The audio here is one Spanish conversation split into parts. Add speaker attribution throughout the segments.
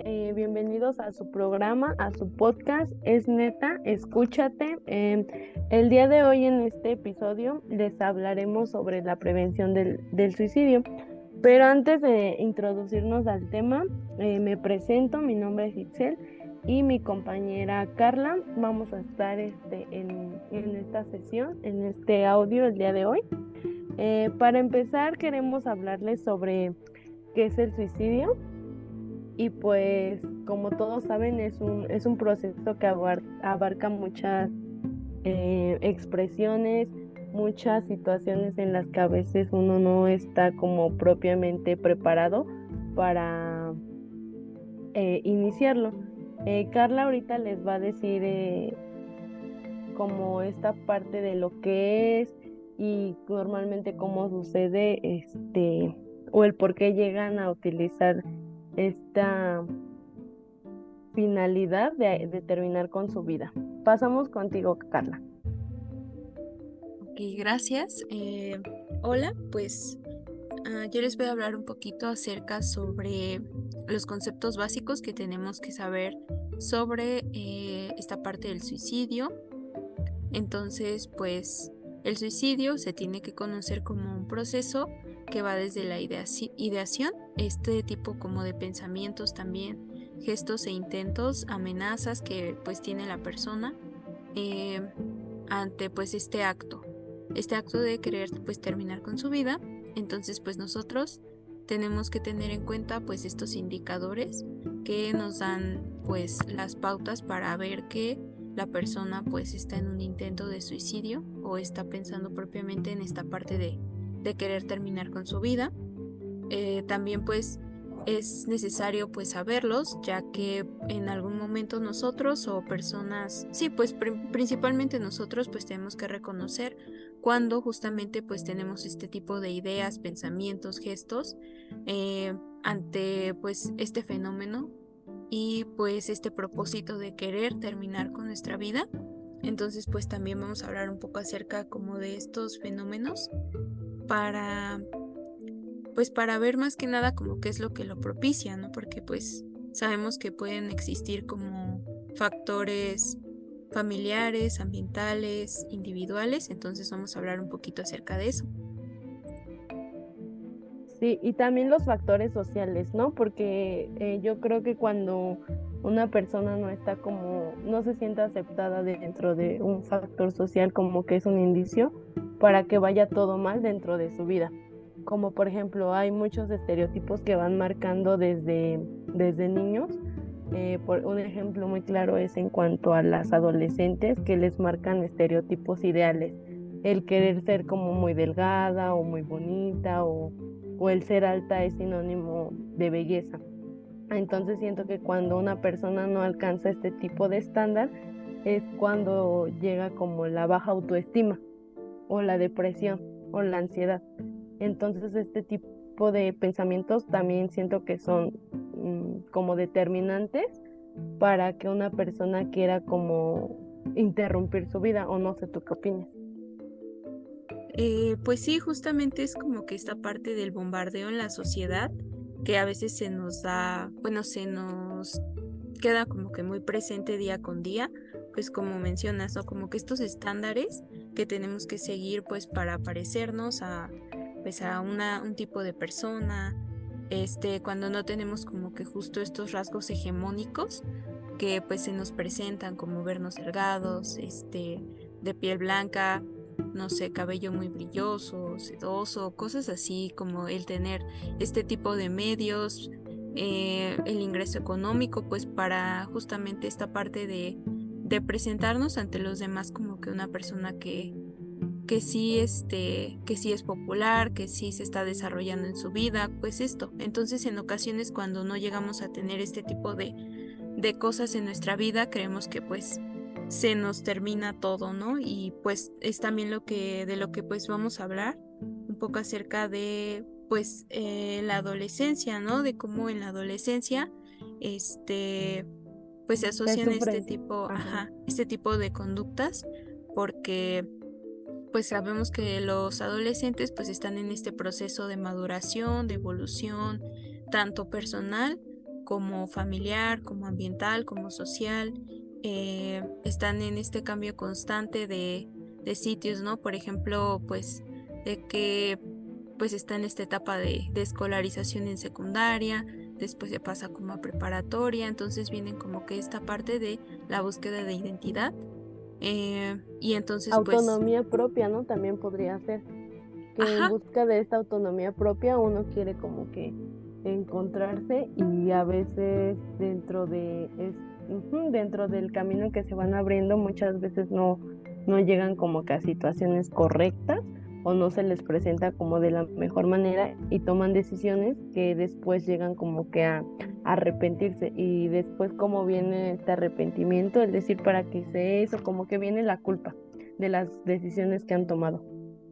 Speaker 1: Bienvenidos a su programa, a su podcast, es neta, escúchate. El día de hoy en este episodio les hablaremos sobre la prevención del suicidio, pero antes de introducirnos al tema, me presento, mi nombre es Itzel y mi compañera Carla. Vamos a estar en esta sesión, en este audio el día de hoy. Para empezar, queremos hablarles sobre qué es el suicidio. Y pues, como todos saben, es un proceso que abarca muchas expresiones, muchas situaciones en las que a veces uno no está como propiamente preparado para iniciarlo. Carla ahorita les va a decir como esta parte de lo que es y normalmente cómo sucede, o el por qué llegan a utilizar esta finalidad de terminar con su vida. Pasamos contigo, Carla.
Speaker 2: Ok, gracias. Hola, pues yo les voy a hablar un poquito acerca sobre los conceptos básicos que tenemos que saber sobre esta parte del suicidio. Entonces, pues el suicidio se tiene que conocer como un proceso que va desde la ideación, este tipo como de pensamientos también, gestos e intentos, amenazas que pues tiene la persona eh, ante pues este acto de querer pues terminar con su vida. Entonces pues nosotros tenemos que tener en cuenta pues estos indicadores que nos dan pues las pautas para ver que la persona pues está en un intento de suicidio o está pensando propiamente en esta parte de querer terminar con su vida. También pues es necesario pues saberlos, ya que en algún momento nosotros o personas, sí, pues principalmente nosotros pues tenemos que reconocer cuando justamente pues tenemos este tipo de ideas, pensamientos, gestos eh, ante pues este fenómeno y pues este propósito de querer terminar con nuestra vida. Entonces pues también vamos a hablar un poco acerca como de estos fenómenos para pues para ver más que nada como qué es lo que lo propicia, ¿no? Porque pues sabemos que pueden existir como factores familiares, ambientales, individuales, entonces vamos a hablar un poquito acerca de eso.
Speaker 1: Sí, y también los factores sociales, ¿no? Porque yo creo que cuando una persona no está como, no se siente aceptada dentro de un factor social, como que es un indicio para que vaya todo mal dentro de su vida. Como por ejemplo, hay muchos estereotipos que van marcando desde niños. Por un ejemplo muy claro es en cuanto a las adolescentes que les marcan estereotipos ideales, el querer ser como muy delgada o muy bonita o el ser alta es sinónimo de belleza. Entonces siento que cuando una persona no alcanza este tipo de estándar es cuando llega como la baja autoestima o la depresión o la ansiedad. Entonces este tipo de pensamientos también siento que son como determinantes para que una persona quiera como interrumpir su vida, o no sé, ¿tú qué opinas?
Speaker 2: Pues sí, justamente es como que esta parte del bombardeo en la sociedad que a veces se nos da, bueno, se nos queda como que muy presente día con día, pues como mencionas, ¿no? Como que estos estándares que tenemos que seguir pues para parecernos a pues a un tipo de persona, cuando no tenemos como que justo estos rasgos hegemónicos que pues se nos presentan como vernos delgados, de piel blanca, no sé, cabello muy brilloso, sedoso, cosas así como el tener este tipo de medios, el ingreso económico, pues para justamente esta parte de presentarnos ante los demás como que una persona que sí es popular, que sí se está desarrollando en su vida, pues esto. Entonces, en ocasiones cuando no llegamos a tener este tipo de cosas en nuestra vida, creemos que pues se nos termina todo, ¿no? Y pues es también de lo que pues vamos a hablar un poco acerca de pues la adolescencia, ¿no? De cómo en la adolescencia, este, pues se
Speaker 1: Se
Speaker 2: asocian
Speaker 1: sufre. Ajá.
Speaker 2: este tipo de conductas, porque pues sabemos que los adolescentes pues están en este proceso de maduración, de evolución, tanto personal como familiar, como ambiental, como social. Están en este cambio constante de sitios, ¿no? Por ejemplo, pues de que pues está en esta etapa de escolarización en secundaria, después se pasa como a preparatoria, entonces vienen como que esta parte de la búsqueda de identidad. Y entonces pues,
Speaker 1: Autonomía propia, ¿no? También podría ser que en
Speaker 2: ajá,
Speaker 1: busca de esta autonomía propia uno quiere como que encontrarse y a veces dentro del camino que se van abriendo muchas veces no llegan como que a situaciones correctas o no se les presenta como de la mejor manera y toman decisiones que después llegan como que a arrepentirse y después como viene este arrepentimiento, es decir, para que hice eso, como que viene la culpa de las decisiones que han tomado.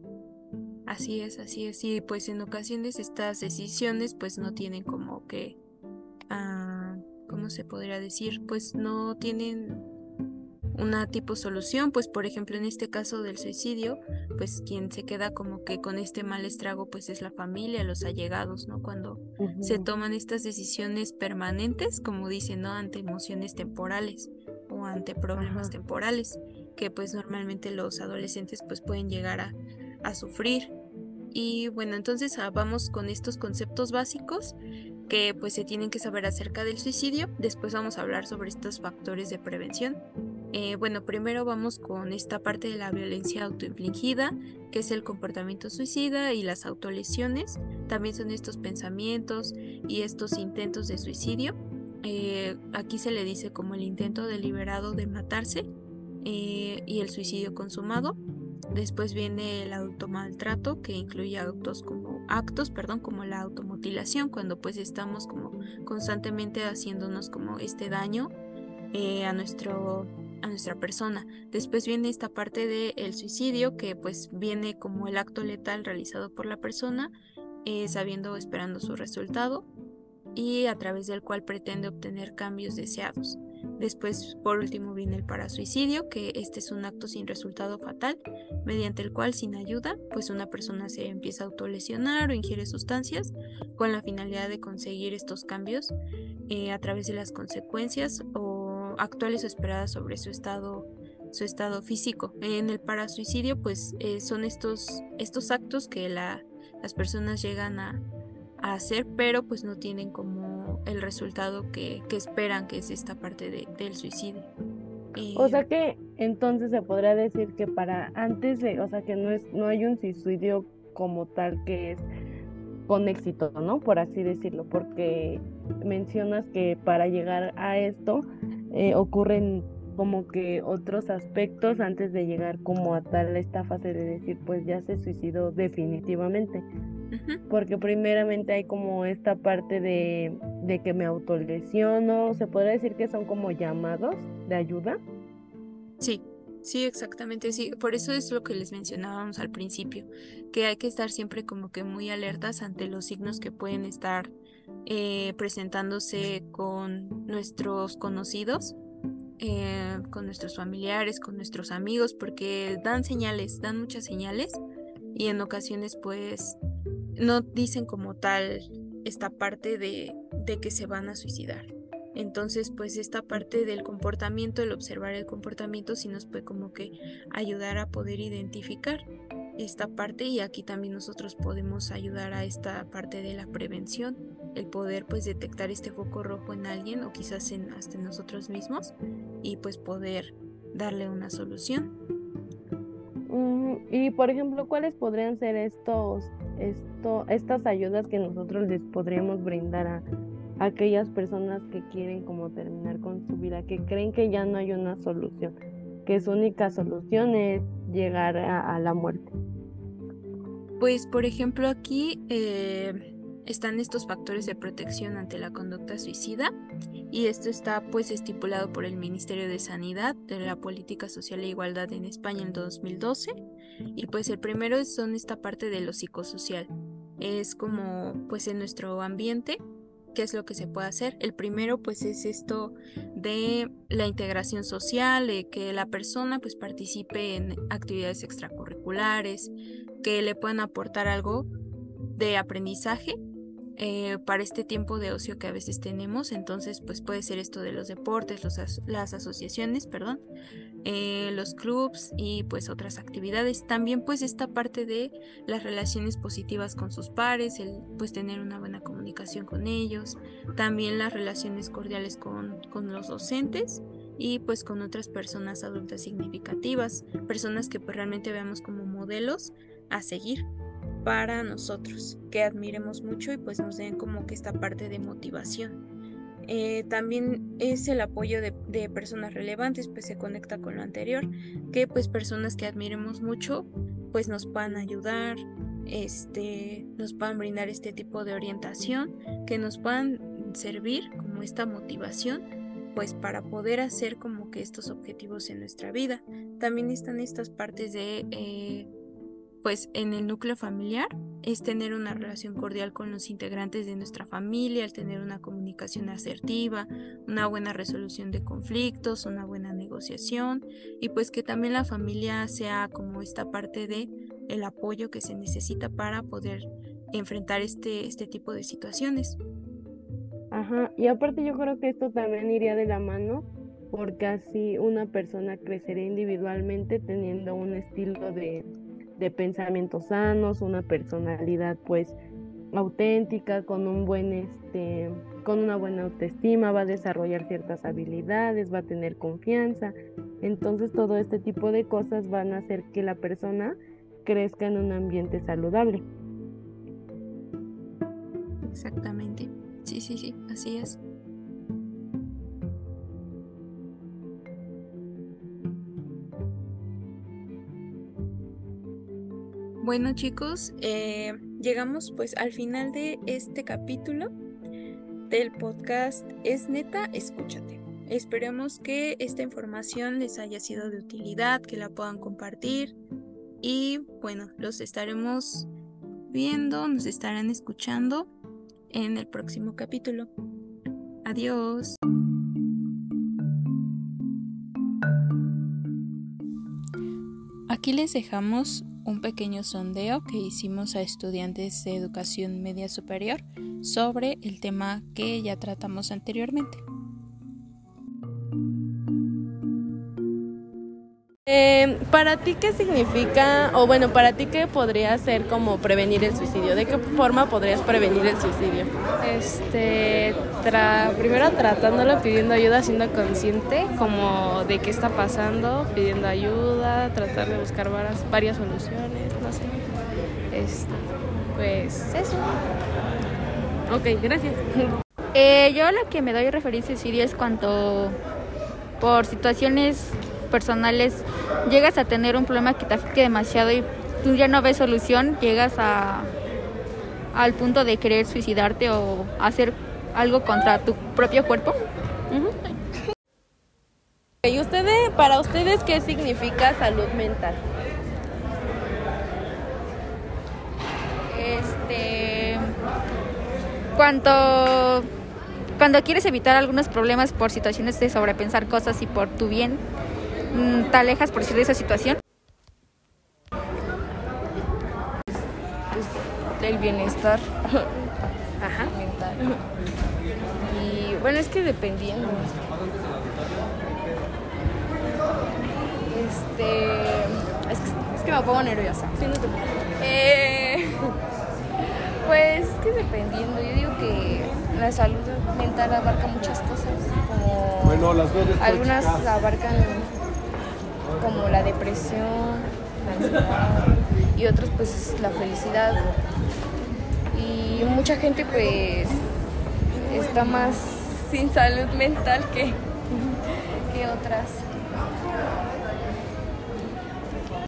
Speaker 2: así es, y pues en ocasiones estas decisiones pues no tienen como que, ah, ¿cómo se podría decir? Pues no tienen una tipo solución, pues por ejemplo en este caso del suicidio, pues quien se queda como que con este mal estrago pues es la familia, los allegados, ¿no? Cuando se
Speaker 1: Ujú.
Speaker 2: toman estas decisiones permanentes, como dicen, ¿no? Ante emociones temporales o ante problemas
Speaker 1: Ajá.
Speaker 2: temporales, que pues normalmente los adolescentes pues pueden llegar a sufrir. Y bueno, entonces vamos con estos conceptos básicos que pues se tienen que saber acerca del suicidio. Después vamos a hablar sobre estos factores de prevención. Bueno, primero vamos con esta parte de la violencia autoinfligida, que es el comportamiento suicida y las autolesiones. También son estos pensamientos y estos intentos de suicidio. Aquí se le dice como el intento deliberado de matarse y el suicidio consumado. Después viene el automaltrato, que incluye actos, como la automutilación, cuando pues estamos como constantemente haciéndonos como este daño a nuestra persona. Después viene esta parte del suicidio, que pues viene como el acto letal realizado por la persona, sabiendo o esperando su resultado y a través del cual pretende obtener cambios deseados. Después, por último, viene el parasuicidio, que este es un acto sin resultado fatal, mediante el cual, sin ayuda, pues una persona se empieza a autolesionar o ingiere sustancias con la finalidad de conseguir estos cambios a través de las consecuencias o actuales o esperadas sobre su estado físico. En el parasuicidio, pues son estos actos que las personas llegan a hacer, pero pues no tienen como el resultado que esperan, que es esta parte del suicidio.
Speaker 1: O
Speaker 2: Eh,
Speaker 1: sea que entonces se podría decir que para antes de, o sea que no hay un suicidio como tal que es con éxito, ¿no? Por así decirlo, porque mencionas que para llegar a esto ocurren como que otros aspectos antes de llegar como a tal esta fase de decir, pues ya se suicidó definitivamente,
Speaker 2: ujú,
Speaker 1: porque primeramente hay como esta parte de que me autolesiono, se podría decir que son como llamados de ayuda.
Speaker 2: sí, sí, exactamente, sí. Por eso es lo que les mencionábamos al principio, que hay que estar siempre como que muy alertas ante los signos que pueden estar presentándose con nuestros conocidos, con nuestros familiares, con nuestros amigos, porque dan señales, dan muchas señales y en ocasiones pues no dicen como tal esta parte de que se van a suicidar. Entonces, pues esta parte del comportamiento, el observar el comportamiento, sí nos puede como que ayudar a poder identificar esta parte y aquí también nosotros podemos ayudar a esta parte de la prevención, el poder pues detectar este foco rojo en alguien o quizás hasta en nosotros mismos y pues poder darle una solución.
Speaker 1: Y por ejemplo, ¿cuáles podrían ser estas ayudas que nosotros les podríamos brindar a aquellas personas que quieren como terminar con su vida, que creen que ya no hay una solución, que su única solución es llegar a la muerte?
Speaker 2: Pues, por ejemplo, aquí están estos factores de protección ante la conducta suicida y esto está pues estipulado por el Ministerio de Sanidad de la Política Social e Igualdad en España en 2012 y pues el primero son esta parte de lo psicosocial. Es como pues en nuestro ambiente, ¿qué es lo que se puede hacer? El primero pues es esto de la integración social, de que la persona pues participe en actividades extracurriculares, que le puedan aportar algo de aprendizaje para este tiempo de ocio que a veces tenemos. Entonces pues puede ser esto de los deportes, las asociaciones, perdón, los clubs y pues otras actividades. También pues esta parte de las relaciones positivas con sus pares, el pues tener una buena comunicación con ellos, también las relaciones cordiales con los docentes y pues con otras personas adultas significativas, personas que pues realmente veamos como modelos a seguir para nosotros, que admiremos mucho y pues nos den como que esta parte de motivación. También es el apoyo de personas relevantes, pues se conecta con lo anterior, que pues personas que admiremos mucho pues nos puedan ayudar, nos puedan brindar este tipo de orientación, que nos puedan servir como esta motivación pues para poder hacer como que estos objetivos en nuestra vida. También están estas partes de pues en el núcleo familiar, es tener una relación cordial con los integrantes de nuestra familia, el tener una comunicación asertiva, una buena resolución de conflictos, una buena negociación, y pues que también la familia sea como esta parte de el apoyo que se necesita para poder enfrentar este tipo de situaciones.
Speaker 1: Ajá, y aparte yo creo que esto también iría de la mano, porque así una persona crecería individualmente teniendo un estilo de pensamientos sanos, una personalidad pues auténtica, con un buen con una buena autoestima, va a desarrollar ciertas habilidades, va a tener confianza. Entonces todo este tipo de cosas van a hacer que la persona crezca en un ambiente saludable.
Speaker 2: Exactamente. Sí, así es. Bueno, chicos, llegamos pues al final de este capítulo del podcast Es Neta, Escúchate. Esperemos que esta información les haya sido de utilidad, que la puedan compartir y bueno, los estaremos viendo, nos estarán escuchando en el próximo capítulo. Adiós. Aquí les dejamos un pequeño sondeo que hicimos a estudiantes de educación media superior sobre el tema que ya tratamos anteriormente.
Speaker 1: ¿Para ti qué significa, o bueno, para ti qué podría ser como prevenir el suicidio? ¿De qué forma podrías prevenir el suicidio?
Speaker 3: Primero tratándolo, pidiendo ayuda, siendo consciente como de qué está pasando, pidiendo ayuda, tratar de buscar varias soluciones, no sé. Pues eso.
Speaker 1: Ok, gracias.
Speaker 4: Yo lo que me doy a referir a suicidio es cuando por situaciones personales llegas a tener un problema que te afecte demasiado y tú ya no ves solución, llegas al punto de querer suicidarte o hacer algo contra tu propio cuerpo.
Speaker 1: ¿Y para ustedes qué significa salud mental?
Speaker 4: Cuando quieres evitar algunos problemas por situaciones de sobrepensar cosas y por tu bien, te alejas por decir de esa situación.
Speaker 3: El bienestar mental. Y bueno, es que dependiendo. Es que me pongo nerviosa.
Speaker 1: Sí, no te
Speaker 3: Pues que dependiendo, yo digo que la salud mental abarca muchas cosas, como
Speaker 5: bueno, las dos
Speaker 3: algunas abarcan como la depresión, la ansiedad y otros pues la felicidad. Y mucha gente pues está más sin salud mental que otras.